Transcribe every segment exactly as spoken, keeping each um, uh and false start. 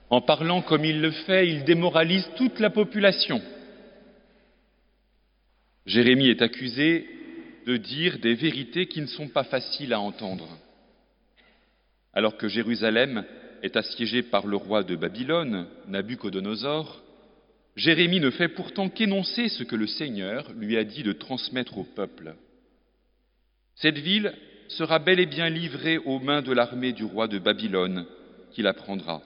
En parlant comme il le fait, il démoralise toute la population. Jérémie est accusé de dire des vérités qui ne sont pas faciles à entendre. Alors que Jérusalem est assiégée par le roi de Babylone, Nabuchodonosor, Jérémie ne fait pourtant qu'énoncer ce que le Seigneur lui a dit de transmettre au peuple. Cette ville sera bel et bien livrée aux mains de l'armée du roi de Babylone, qui la prendra.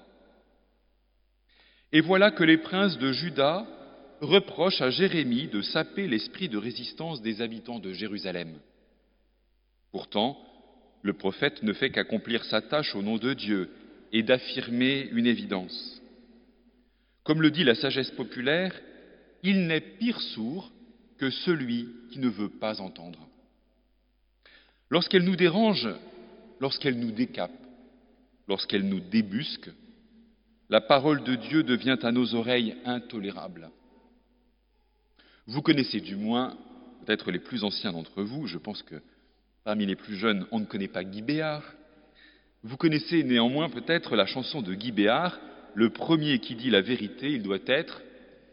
Et voilà que les princes de Juda reprochent à Jérémie de saper l'esprit de résistance des habitants de Jérusalem. Pourtant, le prophète ne fait qu'accomplir sa tâche au nom de Dieu et d'affirmer une évidence. Comme le dit la sagesse populaire, il n'est pire sourd que celui qui ne veut pas entendre. Lorsqu'elle nous dérange, lorsqu'elle nous décape, lorsqu'elle nous débusque, la parole de Dieu devient à nos oreilles intolérable. Vous connaissez du moins, peut-être les plus anciens d'entre vous, je pense que parmi les plus jeunes, on ne connaît pas Guy Béart. Vous connaissez néanmoins peut-être la chanson de Guy Béart, « Le premier qui dit la vérité, il doit être… »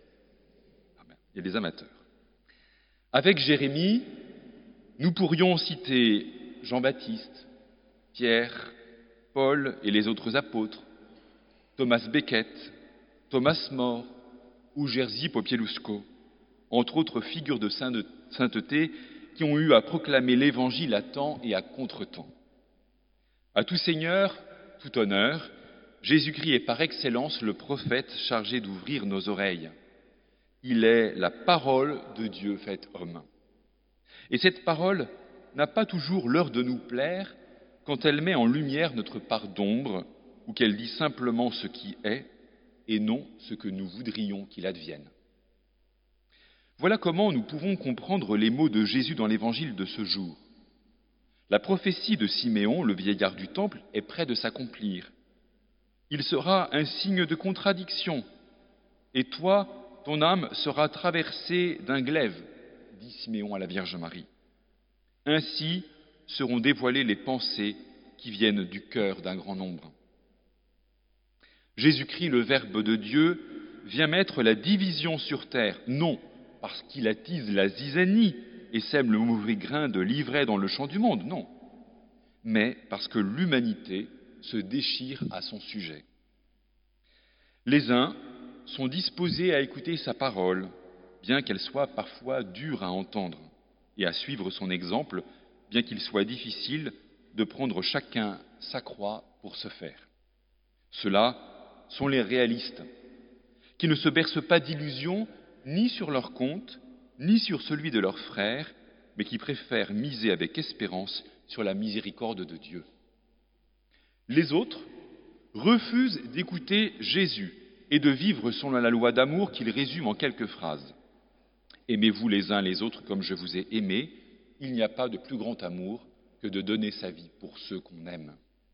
Ah ben, il y a des amateurs. Avec Jérémie, nous pourrions citer Jean-Baptiste, Pierre, Paul et les autres apôtres, Thomas Becket, Thomas More ou Jerzy Popieluszko, entre autres figures de sainteté qui ont eu à proclamer l'Évangile à temps et à contre-temps. À tout Seigneur, tout honneur, Jésus-Christ est par excellence le prophète chargé d'ouvrir nos oreilles. Il est la parole de Dieu faite homme. Et cette parole n'a pas toujours l'heure de nous plaire quand elle met en lumière notre part d'ombre ou qu'elle dit simplement ce qui est et non ce que nous voudrions qu'il advienne. Voilà comment nous pouvons comprendre les mots de Jésus dans l'évangile de ce jour. La prophétie de Siméon, le vieillard du temple, est près de s'accomplir. Il sera un signe de contradiction. Et toi, ton âme sera traversée d'un glaive, dit Siméon à la Vierge Marie. Ainsi seront dévoilées les pensées qui viennent du cœur d'un grand nombre. Jésus-Christ, le Verbe de Dieu, vient mettre la division sur terre, non parce qu'il attise la zizanie et sème le mauvais grain de l'ivraie dans le champ du monde, non, mais parce que l'humanité se déchire à son sujet. Les uns sont disposés à écouter sa parole, bien qu'elle soit parfois dure à entendre, et à suivre son exemple, bien qu'il soit difficile de prendre chacun sa croix pour se faire. Ceux-là sont les réalistes, qui ne se bercent pas d'illusions ni sur leur compte, ni sur celui de leurs frères, mais qui préfèrent miser avec espérance sur la miséricorde de Dieu. Les autres refusent d'écouter Jésus et de vivre selon la loi d'amour qu'il résume en quelques phrases. Aimez-vous les uns les autres comme je vous ai aimés, il n'y a pas de plus grand amour que de donner sa vie pour ceux qu'on aime.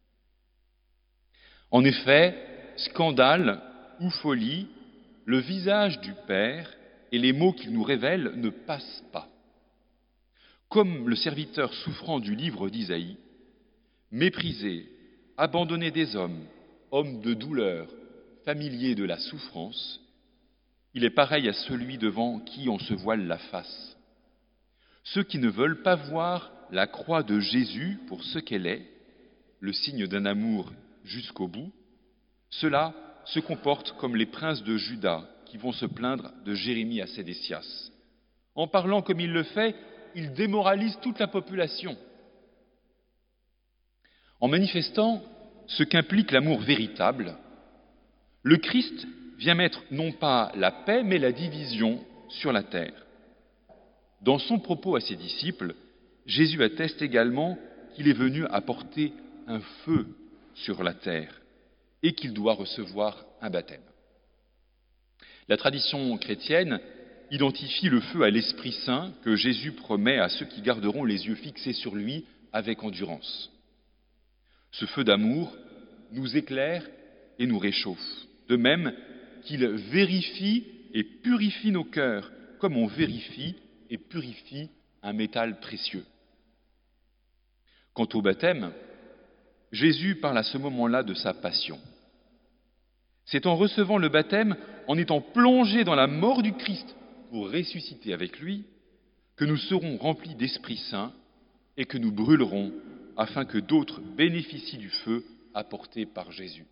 En effet, scandale ou folie, le visage du Père et les mots qu'il nous révèle ne passent pas. Comme le serviteur souffrant du livre d'Isaïe, méprisé, abandonné des hommes, homme de douleur, familier de la souffrance, il est pareil à celui devant qui on se voile la face. Ceux qui ne veulent pas voir la croix de Jésus pour ce qu'elle est, le signe d'un amour jusqu'au bout, ceux-là se comportent comme les princes de Juda qui vont se plaindre de Jérémie à Sédécias. En parlant comme il le fait, il démoralise toute la population. En manifestant ce qu'implique l'amour véritable, le Christ vient mettre non pas la paix, mais la division sur la terre. Dans son propos à ses disciples, Jésus atteste également qu'il est venu apporter un feu sur la terre et qu'il doit recevoir un baptême. La tradition chrétienne identifie le feu à l'Esprit Saint que Jésus promet à ceux qui garderont les yeux fixés sur lui avec endurance. Ce feu d'amour nous éclaire et nous réchauffe, de même qu'il vérifie et purifie nos cœurs, comme on vérifie et purifie un métal précieux. Quant au baptême, Jésus parle à ce moment-là de sa passion. C'est en recevant le baptême, en étant plongés dans la mort du Christ pour ressusciter avec lui, que nous serons remplis d'Esprit Saint et que nous brûlerons afin que d'autres bénéficient du feu apporté par Jésus.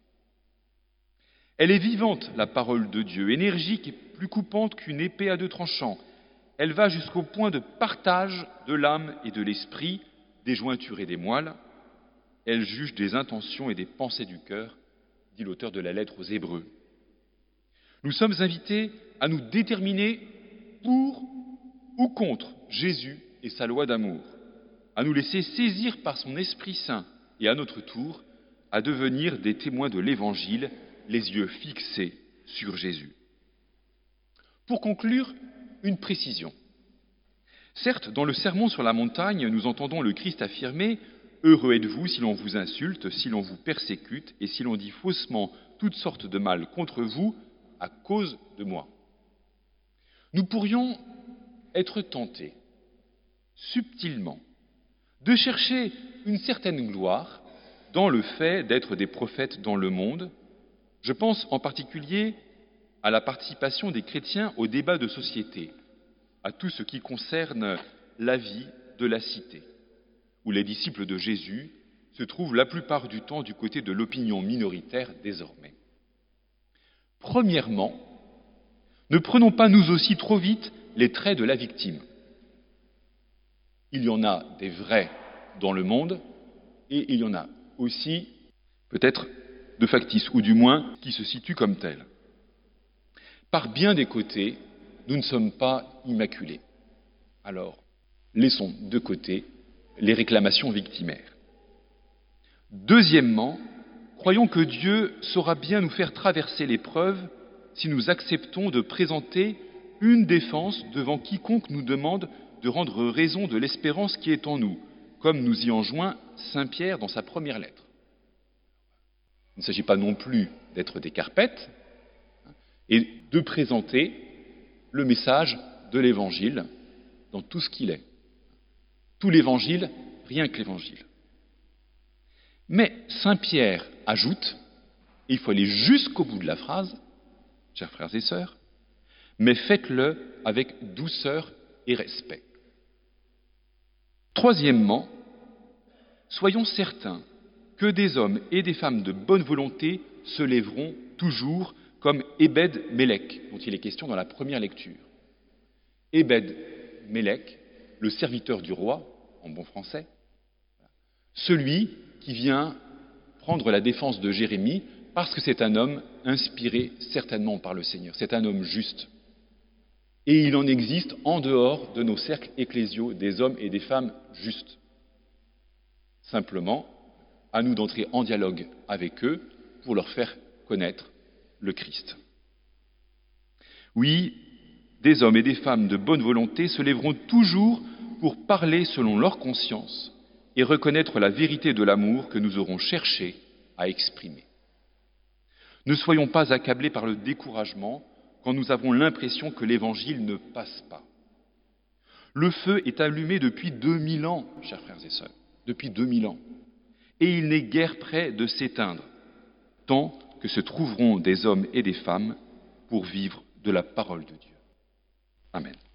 Elle est vivante, la parole de Dieu, énergique et plus coupante qu'une épée à deux tranchants. Elle va jusqu'au point de partage de l'âme et de l'esprit, des jointures et des moelles. Elle juge des intentions et des pensées du cœur, dit l'auteur de la lettre aux Hébreux. Nous sommes invités à nous déterminer pour ou contre Jésus et sa loi d'amour, à nous laisser saisir par son Esprit Saint et à notre tour à devenir des témoins de l'Évangile, les yeux fixés sur Jésus. Pour conclure, une précision. Certes, dans le Sermon sur la montagne, nous entendons le Christ affirmer « Heureux êtes-vous si l'on vous insulte, si l'on vous persécute et si l'on dit faussement toutes sortes de mal contre vous à cause de moi. » Nous pourrions être tentés, subtilement, de chercher une certaine gloire dans le fait d'être des prophètes dans le monde. Je pense en particulier à la participation des chrétiens au débat de société, à tout ce qui concerne la vie de la cité, où les disciples de Jésus se trouvent la plupart du temps du côté de l'opinion minoritaire désormais. Premièrement, ne prenons pas nous aussi trop vite les traits de la victime. Il y en a des vrais dans le monde et il y en a aussi peut-être de factices, ou du moins qui se situent comme tels. Par bien des côtés, nous ne sommes pas immaculés. Alors, laissons de côté les réclamations victimaires. Deuxièmement, croyons que Dieu saura bien nous faire traverser l'épreuve si nous acceptons de présenter une défense devant quiconque nous demande de rendre raison de l'espérance qui est en nous, comme nous y enjoint saint Pierre dans sa première lettre. Il ne s'agit pas non plus d'être des carpettes et de présenter le message de l'Évangile dans tout ce qu'il est. Tout l'Évangile, rien que l'Évangile. Mais saint Pierre ajoute, et il faut aller jusqu'au bout de la phrase, chers frères et sœurs, mais faites-le avec douceur et respect. Troisièmement, soyons certains que des hommes et des femmes de bonne volonté se lèveront toujours comme Ebed-Mélec, dont il est question dans la première lecture. Ebed-Mélec, le serviteur du roi, en bon français, celui qui vient prendre la défense de Jérémie parce que c'est un homme inspiré certainement par le Seigneur, c'est un homme juste. Et il en existe en dehors de nos cercles ecclésiaux des hommes et des femmes justes. Simplement, à nous d'entrer en dialogue avec eux pour leur faire connaître le Christ. Oui, des hommes et des femmes de bonne volonté se lèveront toujours pour parler selon leur conscience et reconnaître la vérité de l'amour que nous aurons cherché à exprimer. Ne soyons pas accablés par le découragement quand nous avons l'impression que l'Évangile ne passe pas. Le feu est allumé depuis deux mille ans, chers frères et sœurs, depuis deux mille ans, et il n'est guère près de s'éteindre, tant que se trouveront des hommes et des femmes pour vivre de la parole de Dieu. Amen.